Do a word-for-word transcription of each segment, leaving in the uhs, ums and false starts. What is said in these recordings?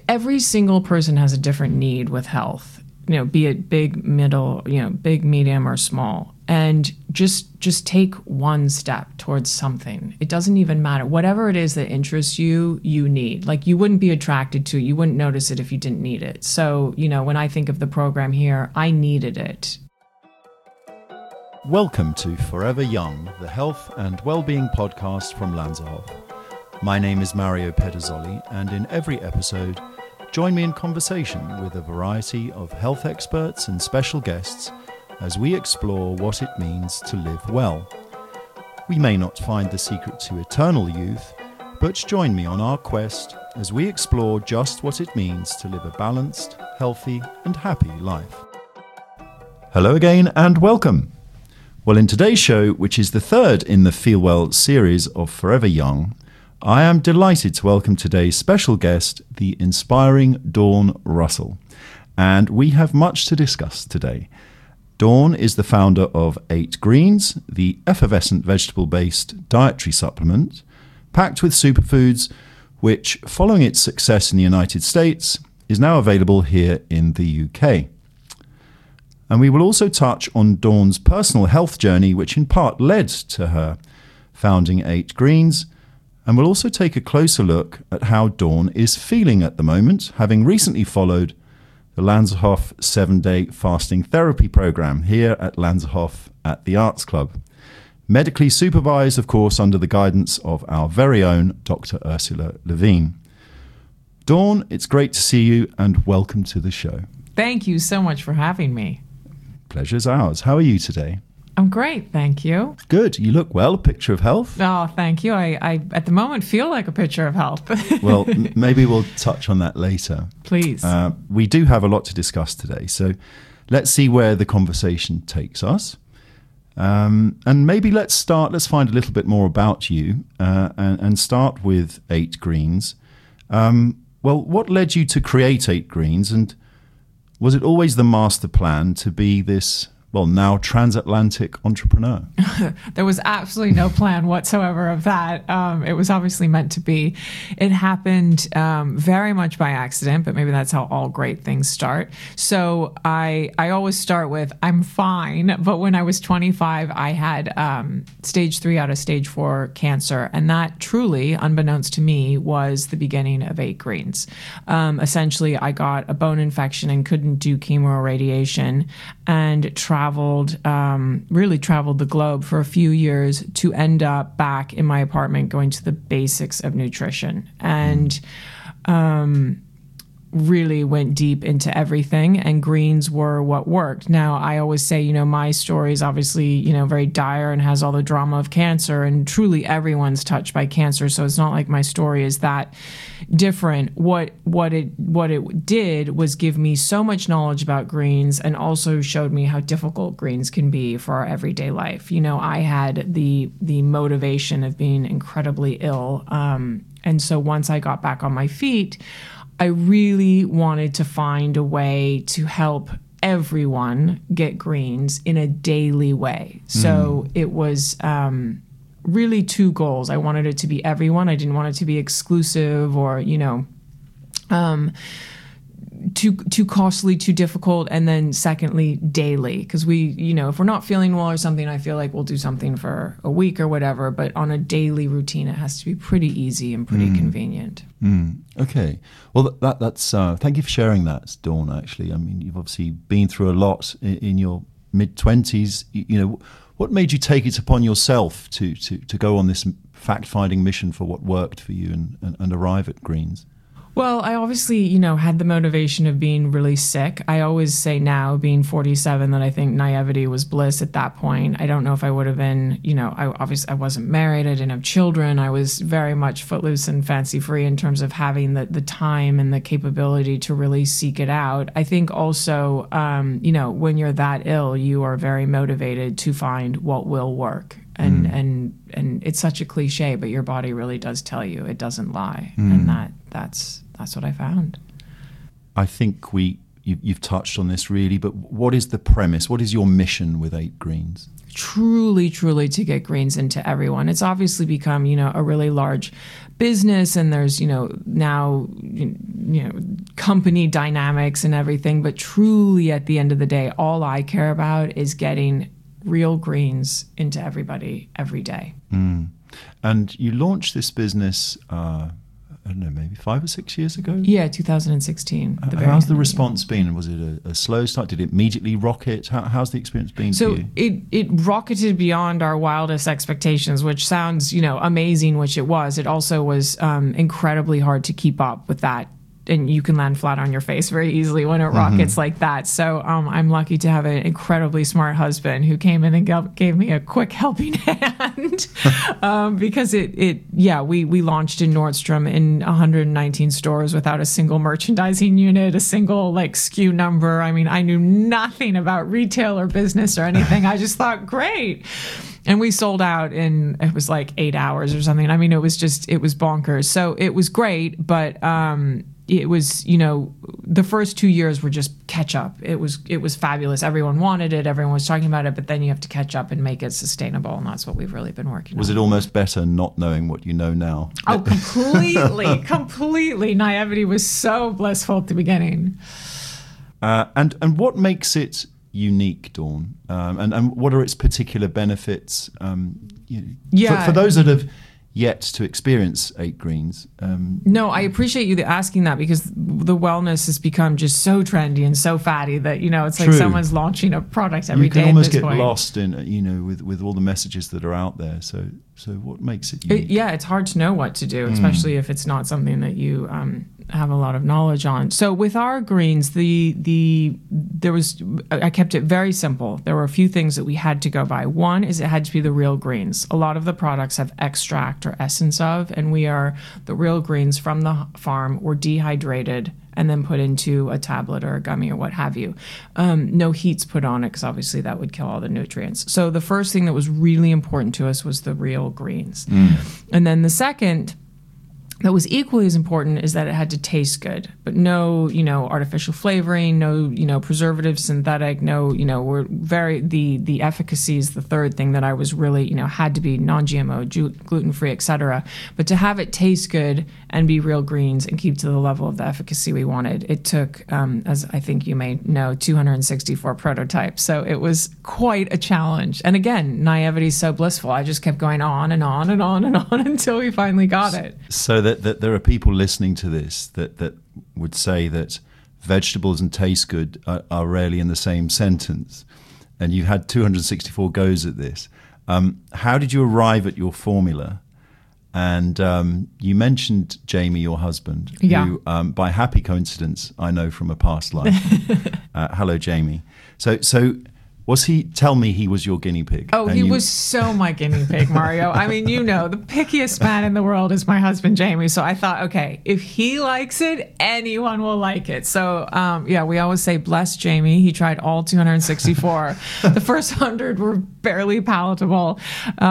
every single person has a different need with health, you know, be it big, middle, you know, big, medium, or small. And just just take one step towards something. It doesn't even matter. Whatever it is that interests you, you need. Like, you wouldn't be attracted to it. You wouldn't notice it if you didn't need it. So, you know, when I think of the program here, I needed it. Welcome to Forever Young, the health and well-being podcast from Lanzerhof. My name is Mario Pederzoli, and in every episode, join me in conversation with a variety of health experts and special guests as we explore what it means to live well. We may not find the secret to eternal youth, but join me on our quest as we explore just what it means to live a balanced, healthy, and happy life. Hello again and welcome. Well, in today's show, which is the third in the Feel Well series of Forever Young, I am delighted to welcome today's special guest, the inspiring Dawn Russell. And we have much to discuss today. Dawn is the founder of Eight Greens, the effervescent vegetable-based dietary supplement, packed with superfoods, which, following its success in the United States, is now available here in the U K. And we will also touch on Dawn's personal health journey, which in part led to her founding Eight Greens, and we'll also take a closer look at how Dawn is feeling at the moment, having recently followed the Lanzerhof seven-day fasting therapy program here at Lanzerhof at the Arts Club. Medically supervised, of course, under the guidance of our very own Doctor Ursula Levine. Dawn, it's great to see you and welcome to the show. Thank you so much for having me. Pleasure's ours. How are you today? I'm great, thank you. Good. You look well. A picture of health. Oh, thank you. I, I at the moment, feel like a picture of health. Well, m- maybe we'll touch on that later. Please. Uh, we do have a lot to discuss today, so let's see where the conversation takes us. Um, and maybe let's start, let's find a little bit more about you uh, and, and start with Eight Greens. Um, well, what led you to create Eight Greens, and was it always the master plan to be this, well, now transatlantic entrepreneur? There was absolutely no plan whatsoever of that. Um, it was obviously meant to be. It happened um, very much by accident, but maybe that's how all great things start. So I I always start with, I'm fine. But when I was twenty-five, I had um, stage three out of stage four cancer. And that truly, unbeknownst to me, was the beginning of Eight Greens. Um, essentially, I got a bone infection and couldn't do chemo or radiation, and traveled, um, really traveled the globe for a few years to end up back in my apartment going to the basics of nutrition. And um, really went deep into everything, and greens were what worked. Now, I always say, you know, my story is obviously, you know, very dire and has all the drama of cancer, and truly everyone's touched by cancer. So it's not like my story is that different. What what it what it did was give me so much knowledge about greens, and also showed me how difficult greens can be for our everyday life. You know, I had the the motivation of being incredibly ill, um, and so once I got back on my feet, I really wanted to find a way to help everyone get greens in a daily way. So mm. it was um, really two goals. I wanted it to be everyone. I didn't want it to be exclusive or, you know, um, too too costly, too difficult. And then secondly, daily. Because we, you know, if we're not feeling well or something, I feel like we'll do something for a week or whatever. But on a daily routine, it has to be pretty easy and pretty mm. convenient. Mm. Okay. Well, that, that that's uh, thank you for sharing that, Dawn, actually. I mean, you've obviously been through a lot in, in your mid-twenties. You, you know, what made you take it upon yourself to, to, to go on this fact-finding mission for what worked for you and, and, and arrive at greens? Well, I obviously, you know, had the motivation of being really sick. I always say now, being forty-seven, that I think naivety was bliss at that point. I don't know if I would have been, you know, I obviously I wasn't married. I didn't have children. I was very much footloose and fancy free in terms of having the, the time and the capability to really seek it out. I think also, um, you know, when you're that ill, you are very motivated to find what will work. And, mm. and and it's such a cliche, but your body really does tell you. It doesn't lie. Mm. And that that's that's what I found. I think we you, you've touched on this really, but what is the premise? What is your mission with Eight Greens? Truly, truly to get greens into everyone. It's obviously become, you know, a really large business, and there's, you know, now, you know, company dynamics and everything. But truly, at the end of the day, all I care about is getting real greens into everybody every day. Mm. And you launched this business, uh, I don't know, maybe five or six years ago? Yeah, two thousand sixteen. Uh, how's the response been? Was it a, a slow start? Did it immediately rocket? How, how's the experience been so for you? it it rocketed beyond our wildest expectations, which sounds, you know, amazing, which it was. It also was um, incredibly hard to keep up with that. And you can land flat on your face very easily when it rockets mm-hmm. like that. So um, I'm lucky to have an incredibly smart husband who came in and g- gave me a quick helping hand um, because it, it, yeah, we, we launched in Nordstrom in one hundred nineteen stores without a single merchandising unit, a single like S K U number. I mean, I knew nothing about retail or business or anything. I just thought, great. And we sold out in, it was like eight hours or something. I mean, it was just, it was bonkers. So it was great, but um, it was, you know, the first two years were just catch up. It was, it was fabulous. Everyone wanted it. Everyone was talking about it, but then you have to catch up and make it sustainable. And that's what we've really been working was on. Was it almost better not knowing what you know now? Oh, completely, completely. Naivety was so blissful at the beginning. Uh, and, and what makes it unique, Dawn? Um, and, and what are its particular benefits? Um, you know, yeah. For, for those that have yet to experience Eight Greens. Um, no, I appreciate you asking that, because the wellness has become just so trendy and so fatty that, you know, it's True. like someone's launching a product every day. You can almost at this get point. lost in, you know, with, with all the messages that are out there. So, so what makes it unique? It, yeah, it's hard to know what to do, especially mm. if it's not something that you um, have a lot of knowledge on. So with our greens, the the there was I kept it very simple. There were a few things that we had to go by. One is it had to be the real greens. A lot of the products have extract or essence of, and we are the real greens from the farm or dehydrated and then put into a tablet or a gummy or what have you. Um, no heat's put on it, because obviously that would kill all the nutrients. So the first thing that was really important to us was the real greens. Mm. And then the second that was equally as important is that it had to taste good, but no, you know, artificial flavoring, no, you know, preservatives, synthetic, no, you know, we're very, the, the efficacy is the third thing that I was really, you know, had to be non-G M O, gluten-free, et cetera. But to have it taste good and be real greens and keep to the level of the efficacy we wanted, it took, um, as I think you may know, two hundred sixty-four prototypes. So it was quite a challenge. And again, naivety is so blissful. I just kept going on and on and on and on until we finally got it. So that, that there are people listening to this that, that would say that vegetables and taste good are, are rarely in the same sentence, and you had two hundred sixty-four goes at this. Um, how did you arrive at your formula? And um, you mentioned Jamie, your husband, yeah. who, um, by happy coincidence, I know from a past life. uh, hello, Jamie. So, so. Was he, tell me he was your guinea pig? Oh, he you... was so my guinea pig, Mario. I mean, you know, the pickiest man in the world is my husband, Jamie. So I thought, okay, if he likes it, anyone will like it. So, um, yeah, we always say, bless Jamie. He tried all two hundred sixty-four. The first one hundred were barely palatable.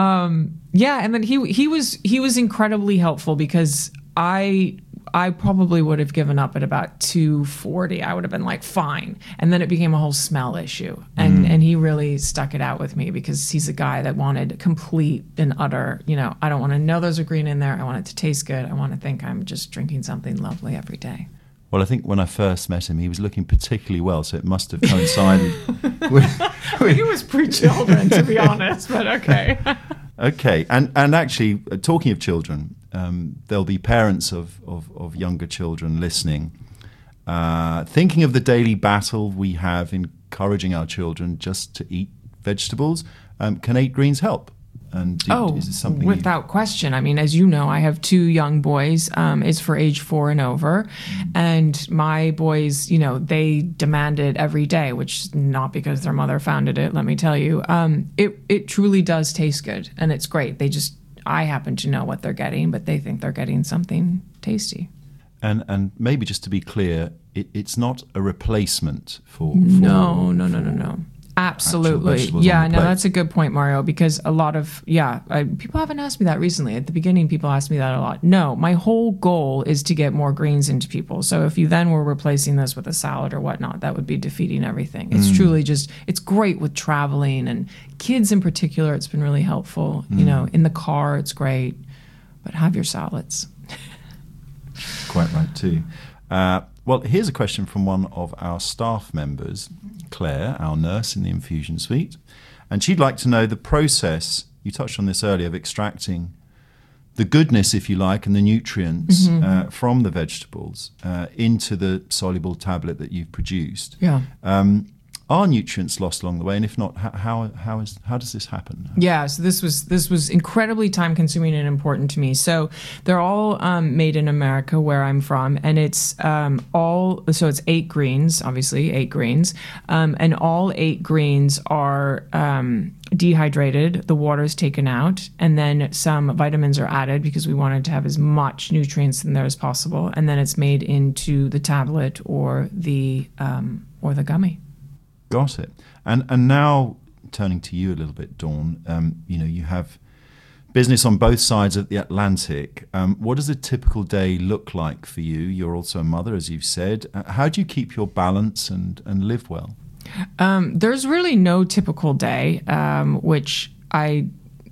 Um, yeah, and then he he was he was incredibly helpful, because I... I probably would have given up at about two forty. I would have been like, fine. And then it became a whole smell issue. And mm. and he really stuck it out with me, because he's a guy that wanted complete and utter, you know, I don't want to know there's a green in there. I want it to taste good. I want to think I'm just drinking something lovely every day. Well, I think when I first met him, he was looking particularly well, so it must have coincided with, with... He was pre-children, to be honest, but okay. Okay, and, and actually, uh, talking of children, um, there'll be parents of, of, of younger children listening, uh, thinking of the daily battle we have encouraging our children just to eat vegetables. Um, can Eight Greens help? And do, oh, is it something without you... question. I mean, as you know, I have two young boys. Um, it's for age four and over. Mm. And my boys, you know, they demand it every day, which is not because their mother founded it, let me tell you. Um, it, it truly does taste good, and it's great. They just, I happen to know what they're getting, but they think they're getting something tasty. And and maybe just to be clear, it, it's not a replacement for... for no, no, no, no, no. Absolutely. vegetables Yeah, on the no, plate. that's a good point, Mario, because a lot of, yeah, I, people haven't asked me that recently. At the beginning, people asked me that a lot. No, my whole goal is to get more greens into people. So if you then were replacing this with a salad or whatnot, that would be defeating everything. It's Mm. truly just, it's great with traveling and kids in particular. It's been really helpful. Mm. You know, in the car, it's great, but have your salads. Quite right too. Uh, well, here's a question from one of our staff members, Claire, our nurse in the infusion suite. And she'd like to know the process, you touched on this earlier, of extracting the goodness, if you like, and the nutrients Mm-hmm. uh, from the vegetables uh, into the soluble tablet that you've produced. Yeah. Um, are nutrients lost along the way? And if not, how, how, how, is, how does this happen? Yeah, so this was this was incredibly time consuming and important to me. So they're all um, made in America, where I'm from, and it's um, all so it's eight greens, obviously eight greens, um, and all eight greens are um, dehydrated. The water is taken out, and then some vitamins are added because we wanted to have as much nutrients in there as possible, and then it's made into the tablet or the um, or the gummy. Got it. And and now turning to you a little bit, Dawn. Um, you know, you have business on both sides of the Atlantic. Um, what does a typical day look like for you? You're also a mother, as you've said. Uh, how do you keep your balance and and live well? Um, there's really no typical day, um, which I.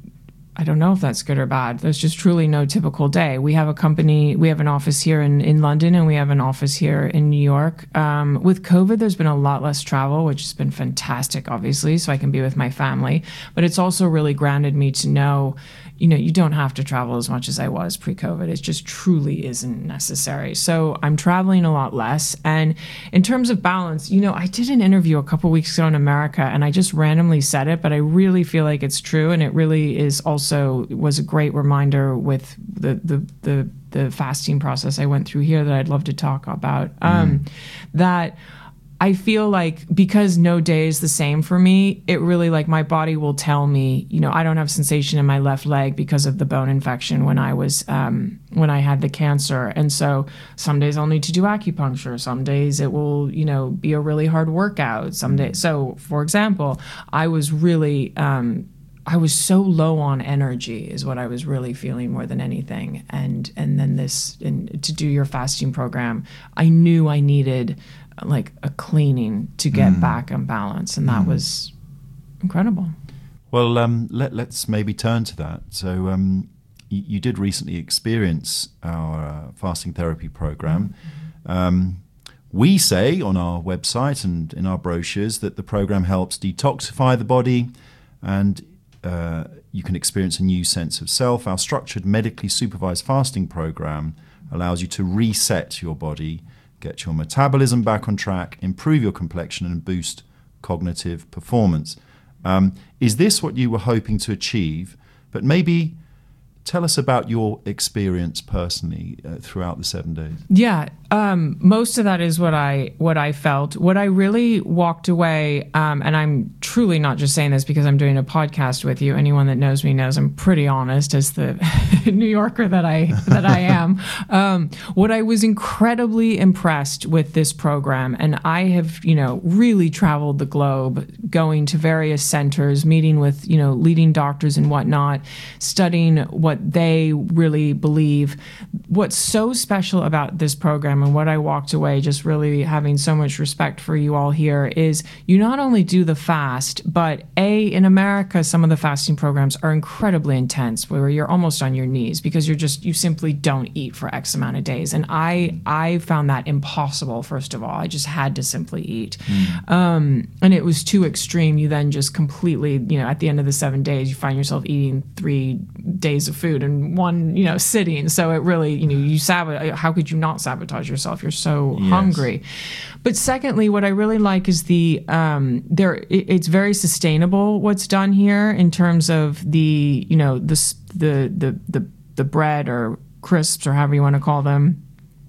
I don't know if that's good or bad. There's just truly no typical day. We have a company, we have an office here in, in London, and we have an office here in New York. Um, with COVID, there's been a lot less travel, which has been fantastic, obviously, so I can be with my family. But it's also really grounded me to know, you know, you don't have to travel as much as I was pre-COVID. It just truly isn't necessary. So I'm traveling a lot less. And in terms of balance, you know, I did an interview a couple weeks ago in America, and I just randomly said it, but I really feel like it's true, and it really is also was a great reminder with the the the, the fasting process I went through here that I'd love to talk about. Um, mm. That I feel like because no day is the same for me, it really like my body will tell me, you know, I don't have sensation in my left leg because of the bone infection when I was um, when I had the cancer. And so some days I'll need to do acupuncture. Some days it will, you know, be a really hard workout. Some days. So for example, I was really um, I was so low on energy is what I was really feeling more than anything. And and then this, and to do your fasting program, I knew I needed like a cleaning to get mm. back in balance. And that mm. was incredible. Well, um, let, let's maybe turn to that. So um, you, you did recently experience our uh, fasting therapy program. Mm-hmm. Um, we say on our website and in our brochures that the program helps detoxify the body, and Uh, you can experience a new sense of self. Our structured, medically supervised fasting program allows you to reset your body, get your metabolism back on track, improve your complexion, and boost cognitive performance. Um, is this what you were hoping to achieve? But maybe tell us about your experience personally uh, throughout the seven days. Yeah, um, most of that is what I what I felt. What I really walked away, um, and I'm truly not just saying this because I'm doing a podcast with you. Anyone that knows me knows I'm pretty honest as the New Yorker that I that I am. Um, what I was incredibly impressed with this program, and I have, you know, really traveled the globe, going to various centers, meeting with, you know, leading doctors and whatnot, studying what they really believe. What's so special about this program, and what I walked away just really having so much respect for you all here, is you not only do the fast, but A, in America, some of the fasting programs are incredibly intense, where you're almost on your knees because you're just, you simply don't eat for X amount of days. And I, I found that impossible, first of all. I just had to simply eat. Mm. Um, and it was too extreme. You then just completely, you know, at the end of the seven days, you find yourself eating three days of food in one, you know, sitting. So it really, you know, you sabotage. How could you not sabotage yourself? You're so yes. hungry. But secondly, what I really like is the um, there. It, it's very sustainable what's done here in terms of the, you know, the the the the, the bread or crisps or however you want to call them.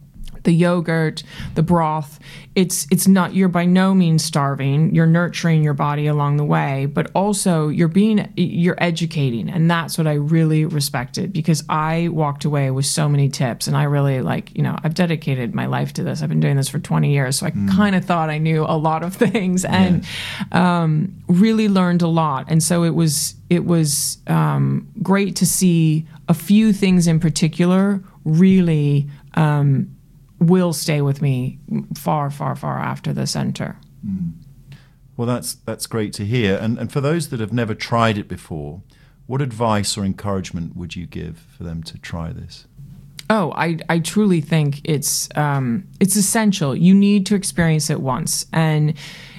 the yogurt, the broth, it's it's not, you're by no means starving. You're nurturing your body along the way, but also you're being, you're educating. And that's what I really respected, because I walked away with so many tips, and I really like, you know, I've dedicated my life to this. I've been doing this for twenty years. So I mm. kind of thought I knew a lot of things, and yeah. um, really learned a lot. And so it was, it was um, great to see a few things in particular really, um, will stay with me far, far, far after the center. Mm. Well, that's that's great to hear. And and for those that have never tried it before, what advice or encouragement would you give for them to try this? Oh, I, I truly think it's um, it's essential. You need to experience it once. And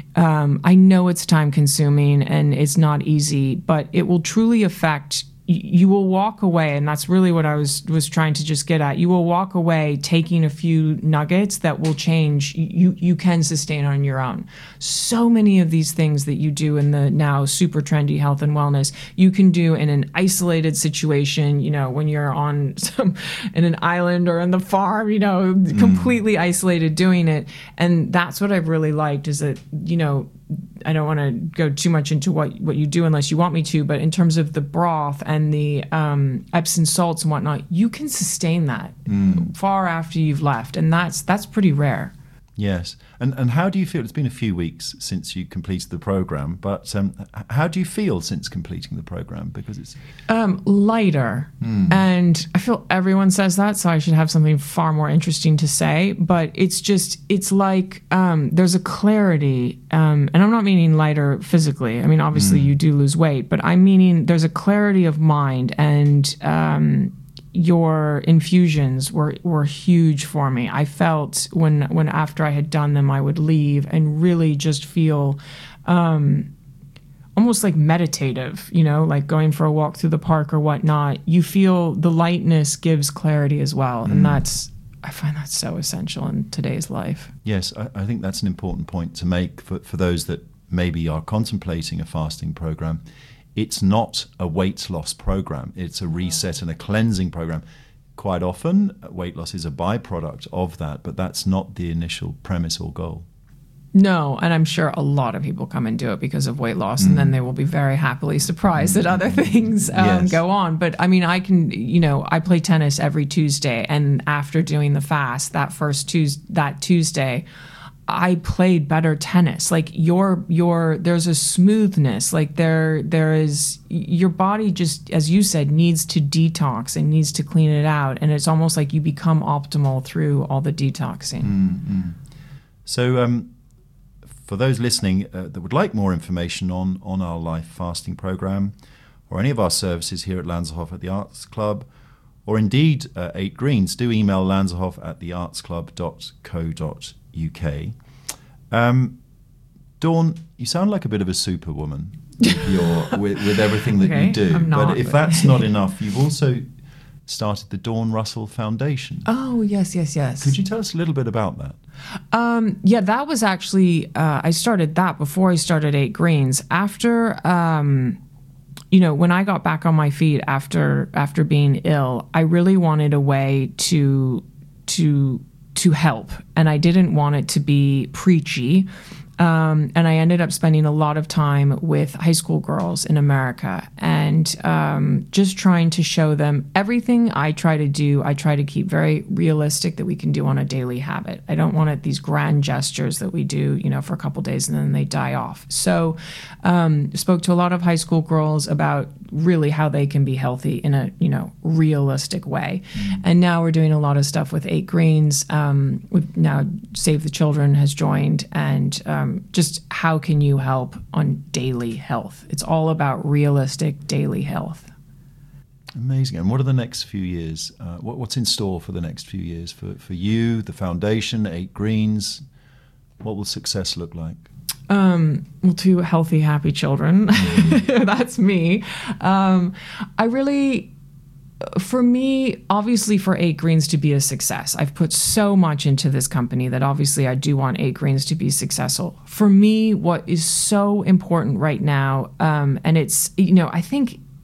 um, I know it's time consuming and it's not easy, but it will truly affect you will walk away, and that's really what I was was trying to just get at. You will walk away taking a few nuggets that will change. You you can sustain on your own. So many of these things that you do in the now super trendy health and wellness, you can do in an isolated situation. You know, when you're on some in an island or on the farm, you know, mm. completely isolated doing it. And that's what I've really liked, is that, you know, I don't want to go too much into what, what you do unless you want me to, but in terms of the broth and the um, Epsom salts and whatnot, you can sustain that mm. far after you've left, and that's that's pretty rare. Yes, and and how do you feel? It's been a few weeks since you completed the program, but um, how do you feel since completing the program? Because it's um, lighter, mm. and I feel everyone says that, so I should have something far more interesting to say. But it's just, it's like um, there's a clarity, um, and I'm not meaning lighter physically. I mean, obviously mm. you do lose weight, but I'm meaning there's a clarity of mind, and um, your infusions were, were huge for me. I felt when when after I had done them, I would leave and really just feel um, almost like meditative, you know, like going for a walk through the park or whatnot. You feel the lightness gives clarity as well. Mm. And that's, I find that so essential in today's life. Yes, I, I think that's an important point to make for, for those that maybe are contemplating a fasting program. It's not a weight loss program. It's a reset and a cleansing program. Quite often, weight loss is a byproduct of that, but that's not the initial premise or goal. No, and I'm sure a lot of people come and do it because of weight loss, mm. and then they will be very happily surprised mm. that other things um, yes. go on. But I mean, I can, you know, I play tennis every Tuesday, and after doing the fast, that first Tuesday, that Tuesday, I played better tennis. Like your, your, there's a smoothness, like there, there is, your body just, as you said, needs to detox and needs to clean it out. And it's almost like you become optimal through all the detoxing. Mm-hmm. So, um, for those listening uh, that would like more information on, on our life fasting program or any of our services here at Lanzerhof at the Arts Club, or indeed uh, Eight Greens, do email lanzerhof at the arts club dot co dot U K. Um, Dawn, you sound like a bit of a superwoman with, your, with, with everything that okay, you do. I'm not, but if but... that's not enough, you've also started the Dawn Russell Foundation. Oh, yes, yes, yes. Could you tell us a little bit about that? Um, yeah, that was actually, uh, I started that before I started Eight Greens. After, um, you know, when I got back on my feet after after being ill, I really wanted a way to to to help, and I didn't want it to be preachy. Um, and I ended up spending a lot of time with high school girls in America, and um, just trying to show them everything I try to do. I try to keep very realistic that we can do on a daily habit. I don't want it these grand gestures that we do, you know, for a couple days and then they die off. So, um, spoke to a lot of high school girls about really how they can be healthy in a, you know, realistic way. Mm-hmm. And now we're doing a lot of stuff with Eight Greens. Um, we've now Save the Children has joined, and um, just how can you help on daily health? It's all about realistic daily health. Amazing. And what are the next few years? Uh, what, what's in store for the next few years for, for you, the foundation, Eight Greens? What will success look like? Um, well, two healthy, happy children. Mm-hmm. That's me. Um, I really... For me, obviously for Eight Greens to be a success, I've put so much into this company that obviously I do want Eight Greens to be successful. For me, what is so important right now, um, and it's, you know, I think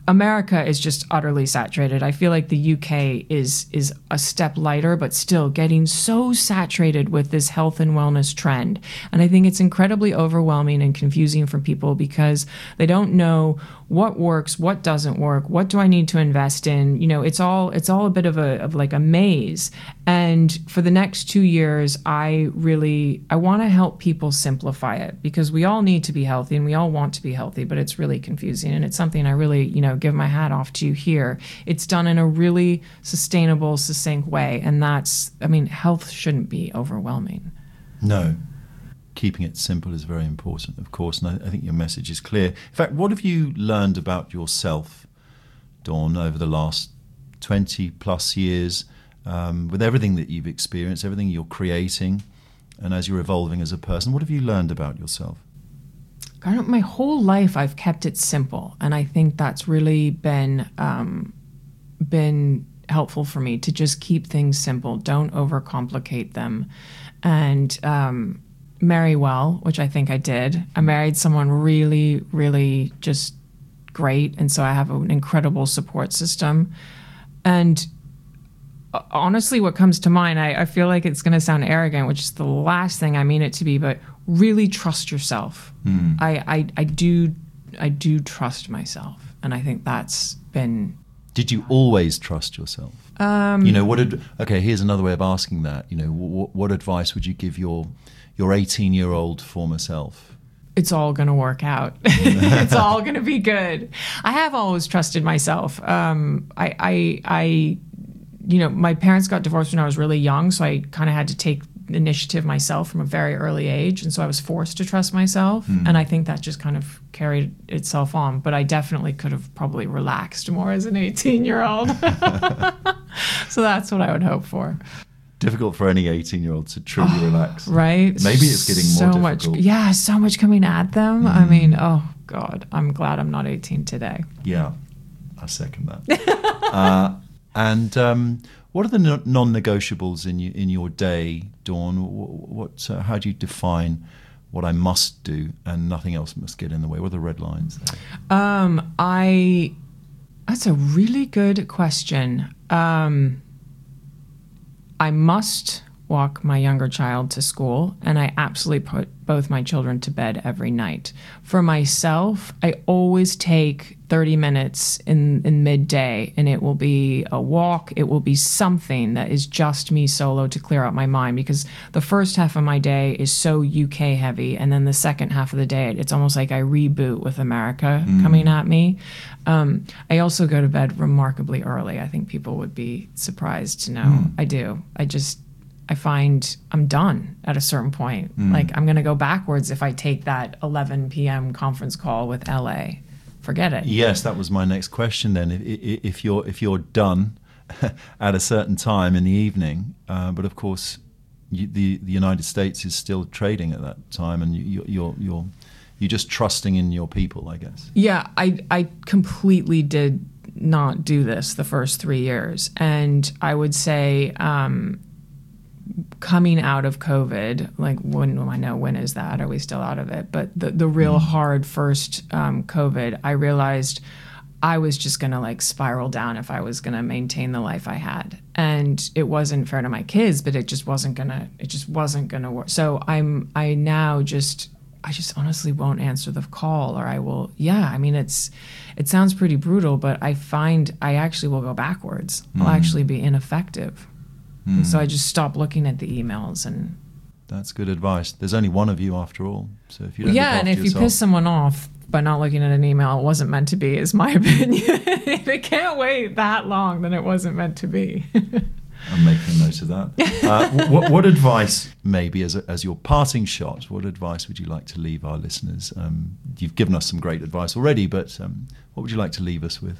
America is just utterly saturated. I feel like the U K is is a step lighter, but still getting so saturated with this health and wellness trend. And I think it's incredibly overwhelming and confusing for people because they don't know what works, what doesn't work, what do I need to invest in. You know, it's all it's all a bit of a of like a maze. And for the next two years, I really I want to help people simplify it because we all need to be healthy and we all want to be healthy, but it's really confusing. And it's something I really, you know, give my hat off to you here. It's done in a really sustainable, succinct way. And that's, I mean, health shouldn't be overwhelming. No. Keeping it simple is very important, of course, and I, I think your message is clear. In fact, what have you learned about yourself, Dawn, over the last twenty plus years, um, with everything that you've experienced, everything you're creating, and as you're evolving as a person? What have you learned about yourself? I don't, my whole life I've kept it simple, and I think that's really been um, been helpful for me to just keep things simple. Don't overcomplicate them, and um, marry well, which I think I did. I married someone really, really just great, and so I have an incredible support system. And honestly, what comes to mind, I, I feel like it's going to sound arrogant, which is the last thing I mean it to be, but really trust yourself. Mm. I, I, I do, I do trust myself, and I think that's been. Did you always trust yourself? Um, you know, what? Ad, okay, here's another way of asking that. You know, what, what advice would you give your your eighteen-year-old former self? It's all going to work out. It's all going to be good. I have always trusted myself. Um, I, I, I, you know, my parents got divorced when I was really young, so I kind of had to take initiative myself from a very early age, and so I was forced to trust myself, mm. and I think that just kind of carried itself on. But I definitely could have probably relaxed more as an eighteen-year-old. So that's what I would hope for. Difficult for any eighteen-year-old to truly oh, relax. Right? Maybe it's getting so more difficult. Much, yeah, so much coming at them. Mm. I mean, oh, God, I'm glad I'm not eighteen today. Yeah, I second that. uh, and um, what are the no- non-negotiables in, you, in your day, Dawn? What, what uh, how do you define what I must do and nothing else must get in the way? What are the red lines there? Um, I, that's a really good question. Um, I must walk my younger child to school, and I absolutely put both my children to bed every night. For myself, I always take thirty minutes in, in midday, and it will be a walk. It will be something that is just me solo to clear out my mind, because the first half of my day is so U K heavy, and then the second half of the day, it's almost like I reboot with America mm. coming at me. Um, I also go to bed remarkably early. I think people would be surprised to know mm. I do. I just... I find I'm done at a certain point. Mm. Like, I'm going to go backwards if I take that eleven p.m. conference call with L A. Forget it. Yes, that was my next question then. If, if you're if you're done at a certain time in the evening, uh, but of course you, the the United States is still trading at that time, and you, you're you're you're just trusting in your people, I guess. Yeah, I I completely did not do this the first three years, and I would say. Um, Coming out of COVID, like when I know when is that? Are we still out of it? But the the real hard first um, COVID, I realized I was just gonna like spiral down if I was gonna maintain the life I had, and it wasn't fair to my kids, but it just wasn't gonna it just wasn't gonna work. So I'm I now just I just honestly won't answer the call, or I will. Yeah, I mean it's it sounds pretty brutal, but I find I actually will go backwards. Mm. I'll actually be ineffective. Mm. So I just stopped looking at the emails, and that's good advice. There's only one of you after all, so if you don't yeah, and if yourself, you piss someone off by not looking at an email, it wasn't meant to be, is my opinion. If it can't wait that long, then it wasn't meant to be. I'm making a note of that. Uh, what, what advice, maybe as a, as your parting shot, what advice would you like to leave our listeners? Um, you've given us some great advice already, but um, what would you like to leave us with?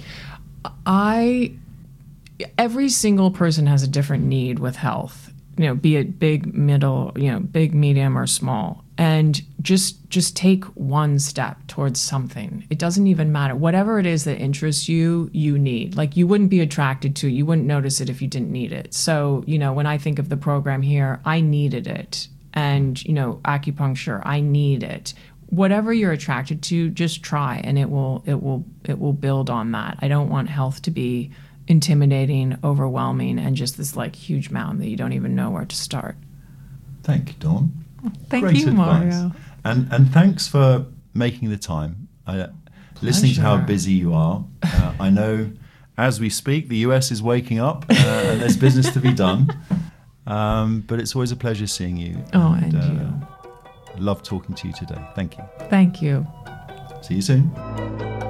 I. Every single person has a different need with health, you know, be it big, middle, you know, big, medium, or small. And just just take one step towards something. It doesn't even matter. Whatever it is that interests you, you need. Like, you wouldn't be attracted to, you wouldn't notice it if you didn't need it. So, you know, when I think of the program here, I needed it. And, you know, acupuncture, I need it. whatever you're attracted to, just try, and it will it will it will build on that. I don't want health to be intimidating, overwhelming, and just this like huge mountain that you don't even know where to start. Thank you, Dawn. Thank Great you, advice. Mario. And and thanks for making the time. I, listening to how busy you are, uh, I know as we speak the U S is waking up uh, and there's business to be done. Um, but it's always a pleasure seeing you. Oh, and, and uh, you. Love talking to you today. Thank you. Thank you. See you soon.